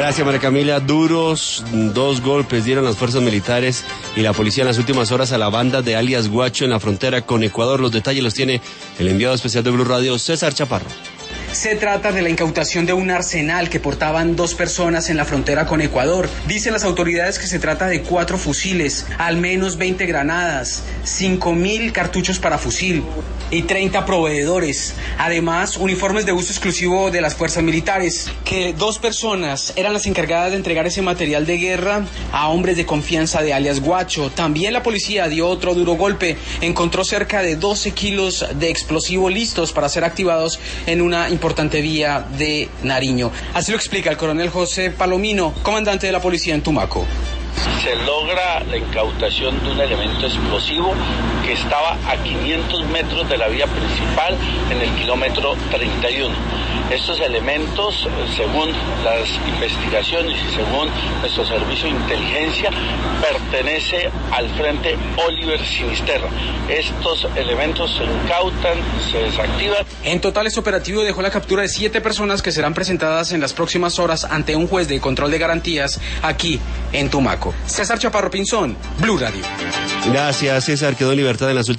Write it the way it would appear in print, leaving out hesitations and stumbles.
Gracias, María Camila. Duros 2 golpes dieron las fuerzas militares y la policía en las últimas horas a la banda de alias Guacho en la frontera con Ecuador. Los detalles los tiene el enviado especial de Blue Radio, César Chaparro. Se trata de la incautación de un arsenal que portaban 2 personas en la frontera con Ecuador. Dicen las autoridades que se trata de 4 fusiles, al menos 20 granadas, 5.000 cartuchos para fusil y 30 proveedores. Además, uniformes de uso exclusivo de las fuerzas militares. Que 2 personas eran las encargadas de entregar ese material de guerra a hombres de confianza de alias Guacho. También la policía dio otro duro golpe. Encontró cerca de 12 kilos de explosivo listos para ser activados en una importante vía de Nariño. Así lo explica el coronel José Palomino, comandante de la policía en Tumaco. Se logra la incautación de un elemento explosivo que estaba a 500 metros de la vía principal en el kilómetro 31. Estos elementos, según las investigaciones y según nuestro servicio de inteligencia, pertenece al frente Oliver Sinisterra. Estos elementos se incautan, se desactivan. En total, este operativo dejó la captura de 7 personas que serán presentadas en las próximas horas ante un juez de control de garantías aquí en Tumaco. César Chaparro Pinzón, Blue Radio. Gracias, César. Quedó en libertad en las últimas